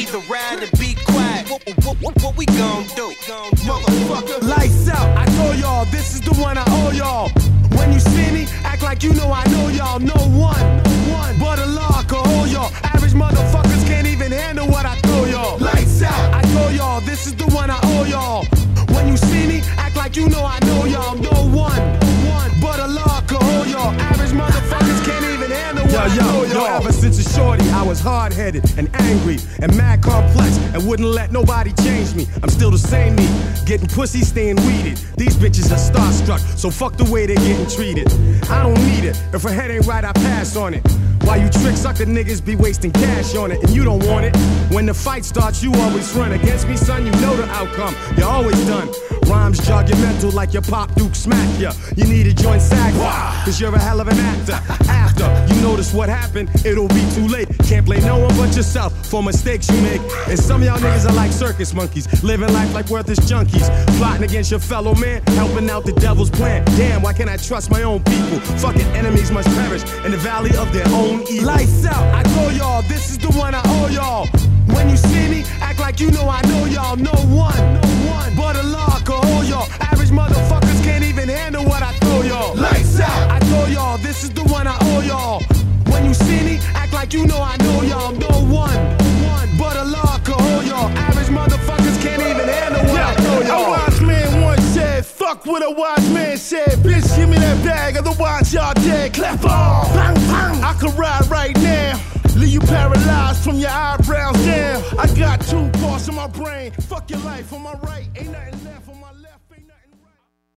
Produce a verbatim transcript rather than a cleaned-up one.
either ride or be quiet. What, what, what, what we gon' do? Motherfucker. Lights out, I told y'all, this is the one I owe y'all. When you see me, act like you know I know y'all. No one, one but Allah can hold y'all. Average motherfuckers can't even handle what I throw y'all. Lights out, I told y'all, this is the one I owe y'all. When you see me, act like you know I know y'all. No one, one but Allah can hold y'all. Average motherfuckers can't even handle what yo, I know y'all. Yo, ever since a shorty, I was hard-headed and angry and mad complex and wouldn't let nobody change me. I'm still the same me, getting pussy, staying weeded. These bitches are starstruck, so fuck the way they're getting treated. I don't need it. If her head ain't right, I pass on it. Why you trick sucker niggas be wasting cash on it and you don't want it? When the fight starts, you always run. Against me, son, you know the outcome. You're always done. Rhymes jog your mental like your pop Duke smack ya. You need a joint sag, cause you're a hell of an actor. After you notice what happened, it'll be too late. Can't blame no one but yourself for mistakes you make. And some of y'all niggas are like circus monkeys, living life like worthless junkies, plotting against your fellow man, helping out the devil's plan. Damn, why can't I trust my own people? Fucking enemies must perish in the valley of their own evil. Lights out, I told y'all, this is the one I owe y'all. When you see me, act like you know I know y'all. No one, no one but Allah can hold y'all. Average motherfuckers can't even handle what I throw y'all. Lights out, I told y'all, this is the one I owe y'all. When you see me, act like you know I know y'all. No one, one but Allah can hold y'all. Average motherfuckers can't even handle what I throw y'all. A wise man once said, fuck what a wise man said. Bitch, give me that bag, otherwise y'all dead. Clap off, bang, bang. I could ride right now, leave you paralyzed from your eyebrows down. I got two parts in my brain. Fuck your life, on my right, ain't nothing left on my left.